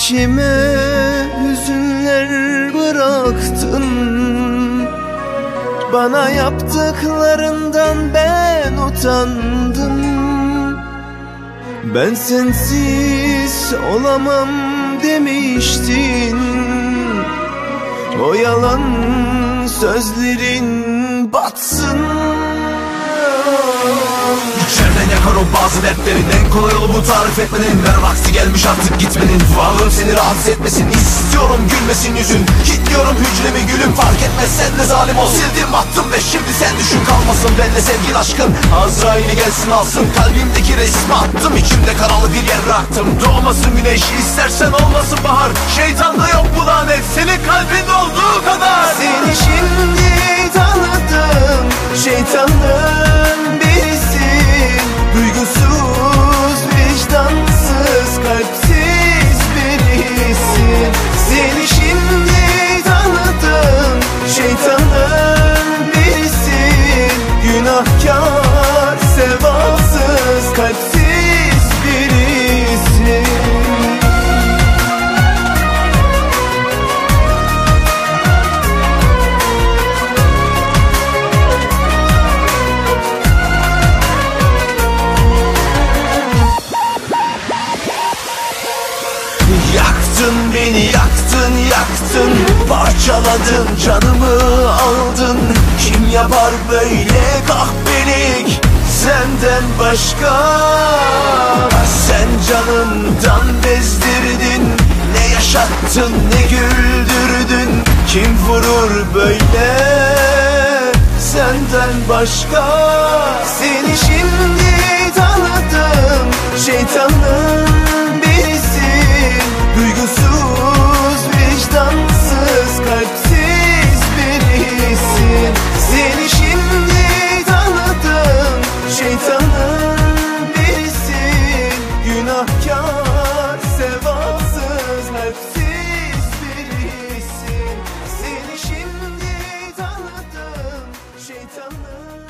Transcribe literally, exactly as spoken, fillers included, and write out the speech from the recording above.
İçime hüzünler bıraktın. Bana yaptıklarından ben utandım. Ben sensiz olamam demiştin. O yalan sözlerin batsın. İçeriden yakar o bazı dertlerin. En kolay yolu bu tarif etmenin. Ver vakti gelmiş artık gitmenin. Varlığım seni rahatsız etmesin. İstiyorum gülmesin yüzün. Kilitliyorum hücremi gülüm. Fark etmez sen de zalim ol. Sildim attım ve şimdi sen düşün. Kalmasın benle sevgin aşkın. Azrail'i gelsin alsın. Kalbimdeki resmi attım. İçimde karalı bir yer bıraktım. Doğmasın güneş istersen olmasın bahar. Şeytanda yok bu lanet. Senin kalbinde olduğu kadar. Seni şimdi tanıdım. Şeytanın birisin. Duygusuz, vicdansız, kalpsiz birisin. Seni şimdi tanıdım. Şeytanın birisin. Günahkar, sevapsız, kalpsiz birisin. Yaktın beni, yaktın, yaktın. Parçaladın, canımı aldın. Kim yapar böyle kahpelik senden başka? Sen canımdan bezdirdin. Ne yaşattın, ne güldürdün. Kim vurur böyle senden başka? Seni şimdi tanıdım. Şeytanın birisin. Duygusuz, vicdansız, kalpsiz birisin. Seni şimdi tanıdım. Şeytanın birisin. Günahkar, sevapsız, kalpsiz birisin. Seni şimdi tanıdım. Şeytanın